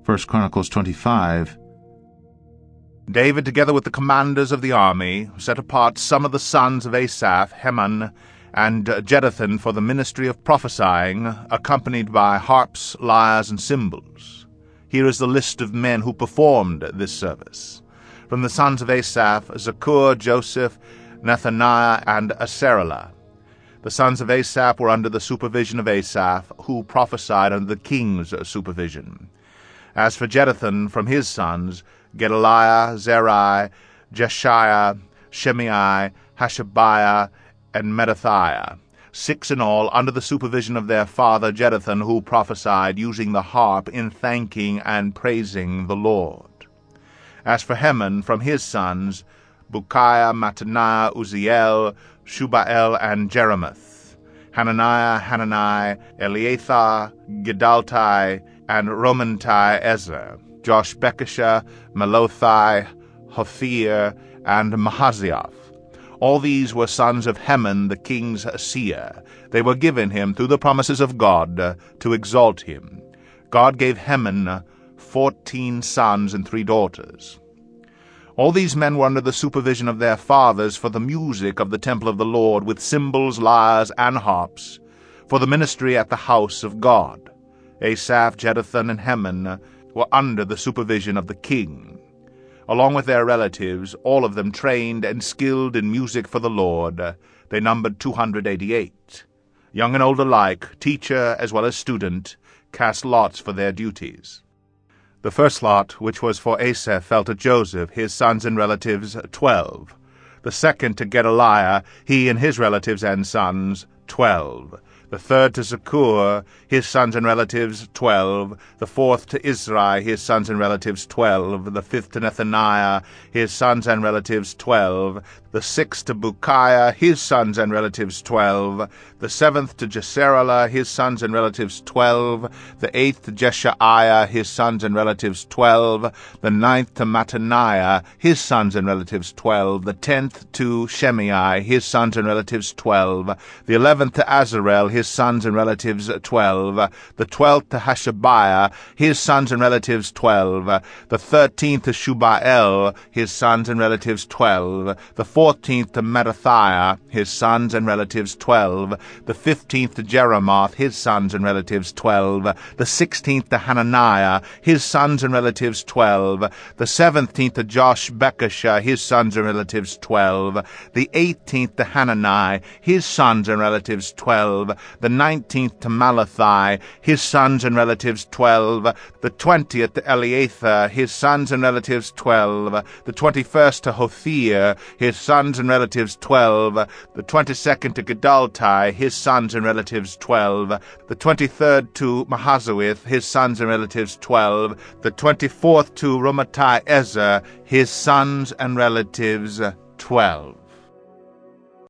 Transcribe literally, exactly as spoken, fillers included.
First Chronicles twenty-five. David, together with the commanders of the army, set apart some of the sons of Asaph, Heman, and Jeduthun for the ministry of prophesying, accompanied by harps, lyres, and cymbals. Here is the list of men who performed this service. From the sons of Asaph, Zaccur, Joseph, Nethaniah, and Asarela. The sons of Asaph were under the supervision of Asaph, who prophesied under the king's supervision. As for Jeduthun, from his sons, Gedaliah, Zerai, Jeshiah, Shimei, Hashabiah, and Mattithiah, six in all, under the supervision of their father Jeduthun, who prophesied using the harp in thanking and praising the Lord. As for Heman, from his sons, Bukiah, Mattaniah, Uzziel, Shubael, and Jeremoth, Hananiah, Hanani, Eleathah, Gedaltai, and Romantai Ezer, Joshbekashah, Melothai, Hophir, and Mahazioth. All these were sons of Heman the king's seer. They were given him through the promises of God to exalt him. God gave Heman fourteen sons and three daughters. All these men were under the supervision of their fathers for the music of the temple of the Lord, with cymbals, lyres, and harps, for the ministry at the house of God. Asaph, Jeduthun, and Heman were under the supervision of the king. Along with their relatives, all of them trained and skilled in music for the Lord, they numbered two hundred eighty-eight. Young and old alike, teacher as well as student, cast lots for their duties. The first lot, which was for Asaph, fell to Joseph, his sons and relatives, twelve. The second to Gedaliah, he and his relatives and sons, twelve. The third to Zaccur, his sons and relatives, twelve. The fourth to Izri, his sons and relatives, twelve. The fifth to Nethaniah, his sons and relatives, twelve. The sixth to Bukiah, his sons and relatives, twelve. The seventh to Jesarela, his sons and relatives, twelve. The eighth to Jeshaiah, his sons and relatives, twelve. The ninth to Mattaniah, his sons and relatives, twelve. The tenth to Shimei, his sons and relatives, twelve. The eleventh to Azarel, his sons and relatives, twelve. The twelfth to Hashabiah, his sons and relatives, twelve. The thirteenth to Shubael, his sons and relatives, twelve. The fourteenth to Mattithiah, his sons and relatives, twelve. The fifteenth to Jeremoth, his sons and relatives, twelve. The sixteenth to Hananiah, his sons and relatives, twelve. The seventeenth to Joshbekashah, his sons and relatives, twelve. The eighteenth to Hanani, his sons and relatives, twelve. The nineteenth to Malathi, his sons and relatives, twelve. The twentieth to Eleathah, his sons and relatives, twelve. The twenty-first to Hophir, his sons and relatives, twelve. The twenty-second to Gedaltai, his sons and relatives, twelve. The twenty-third to Mahazioth, his sons and relatives, twelve. The twenty-fourth to Romantai Ezer, his sons and relatives, twelve.